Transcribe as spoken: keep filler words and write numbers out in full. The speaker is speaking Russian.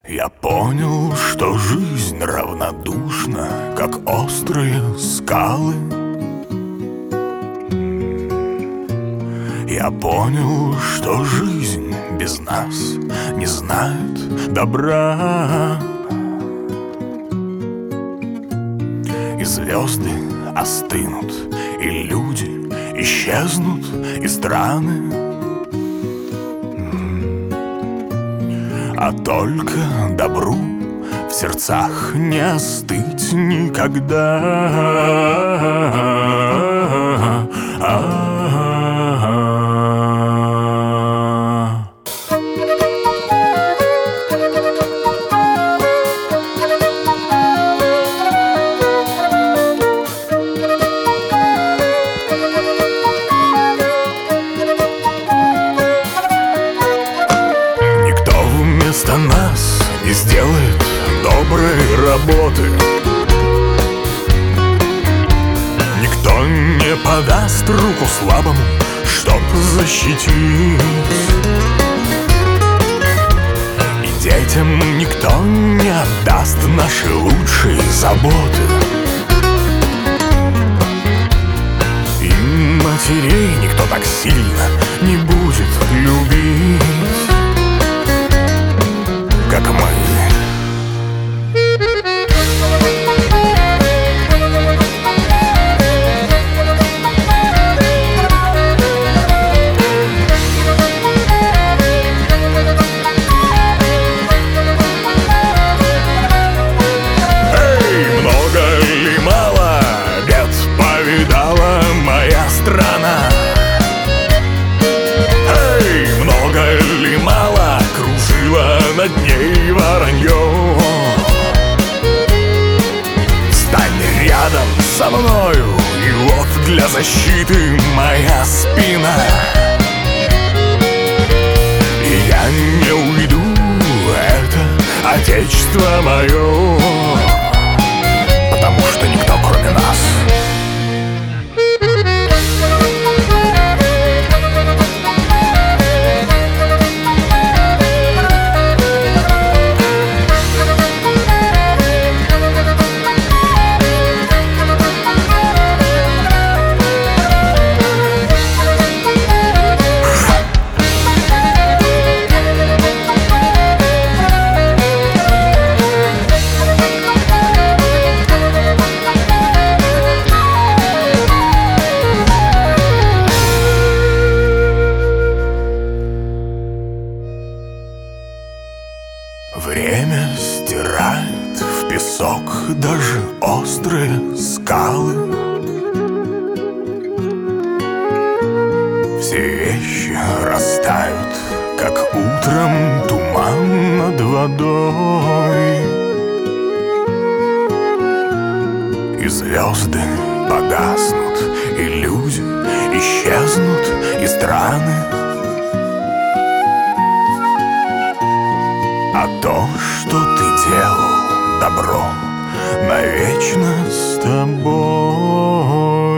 Я понял, что жизнь равнодушна, как острые скалы. Я понял, что жизнь без нас не знает добра. И звезды остынут, и люди исчезнут, и страны. А только добру в сердцах не остыть никогда. Вместо нас не сделает доброй работы. Никто не подаст руку слабому, чтоб защитить. И детям никто не отдаст наши лучшие заботы. И матерей никто так сильно не будет любить, как мы. Эй, много ли мало бед повидала моя страна? Эй, много ли мало кружила над ней воронье? Стань рядом со мною, и вот для защиты моя спина. И я не уйду, это отечество мое, потому что никто кроме нас. Время стирает в песок даже острые скалы. Все вещи растают, как утром туман над водой. И звезды погаснут, и люди исчезнут, и страны. А то, что ты делал, добро навечно с тобой.